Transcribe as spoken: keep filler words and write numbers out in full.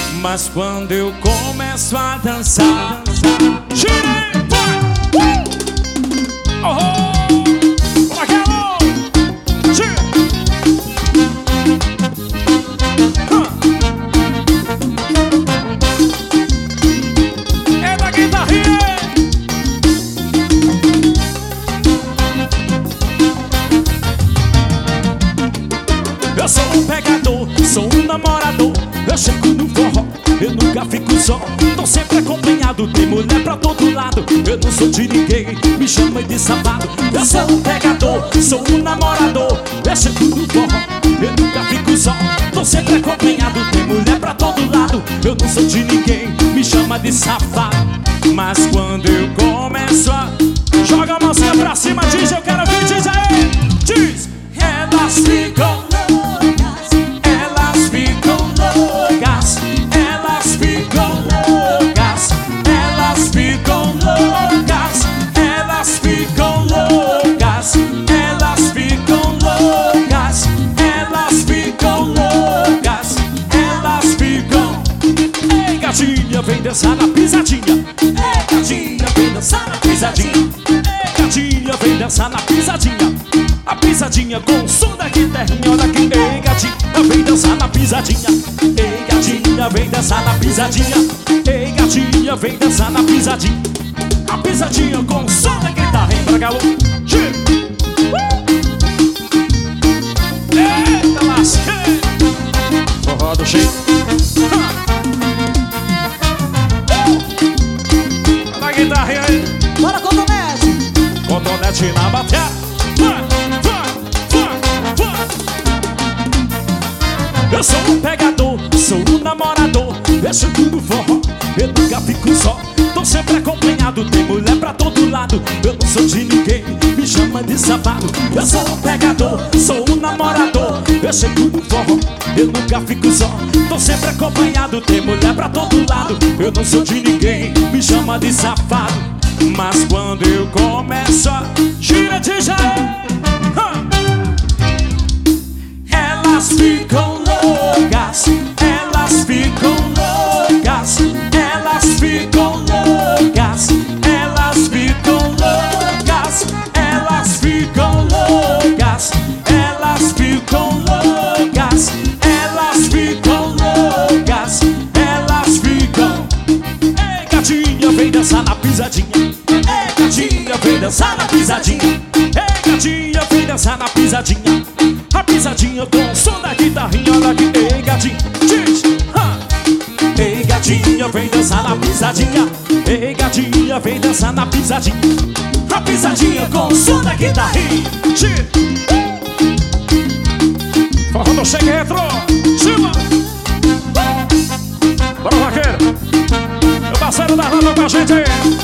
Mas quando eu começo a dançar, girei, vai, uh! Oh, oh! Como é que é, oh? Gira! Huh. É da guitarrinha! Eu sou um pegador, sou um namorador. Eu chego no forró, eu nunca fico só. Tô sempre acompanhado, tem mulher pra todo lado. Eu não sou de ninguém, me chama de safado. Eu sou um pegador, sou um namorador. Eu chego no forró, eu nunca fico só. Tô sempre acompanhado, tem mulher pra todo lado. Eu não sou de ninguém, me chama de safado. Mas quando eu começo a... Joga a mãozinha pra cima, diz, eu quero ver, diz aí. Diz, elas ficam loucas, elas ficam loucas, elas ficam loucas, elas ficam loucas, elas ficam loucas, elas ficam loucas, elas ficam loucas, elas ficam. Ei, gatinha, vem dançar na pisadinha. Ei, gatinha, vem dançar na pisadinha. Ei, gatinha, vem dançar na pisadinha. A pisadinha com o som da guitarrinha, olha aqui. Ei, gatinha, vem dançar na pisadinha. Ei, gatinha, vem dançar na pisadinha. Ei, gatinha, vem dançar na pisadinha. A pisadinha com o som da guitarrinha, pra cá, uh! Eita, lasquei! Forró do jeito. Olha a guitarrinha aí. Bora, Cotonete! Cotonete na bateria. Eu sou um pegador, sou um namorador. Eu chego no forró, eu nunca fico só. Tô sempre acompanhado, tem mulher pra todo lado. Eu não sou de ninguém, me chama de safado. Eu sou um pegador, sou um namorador. Eu chego no forró, eu nunca fico só. Tô sempre acompanhado, tem mulher pra todo lado. Eu não sou de ninguém, me chama de safado. Mas quando eu começo a... Gira de já, elas ficam loucas, elas ficam loucas, elas ficam loucas, elas ficam loucas, elas ficam loucas, elas ficam loucas, elas ficam loucas, elas ficam. Ei, gatinha, vem dançar na pisadinha. Ei, gatinha, vem dançar na pisadinha. Ei, gatinha, vem dançar na pisadinha. A pisadinha com o som da guitarrinha, olha aqui. Ei, gatinha, diz, ha. Ei, gatinha, vem dançar na pisadinha. Ei, gatinha, vem dançar na pisadinha. A pisadinha com o som da guitarrinha. Diz, forró do Chegue Retro, cima. Bora, vaqueiro. Meu parceiro da roda com a gente aí.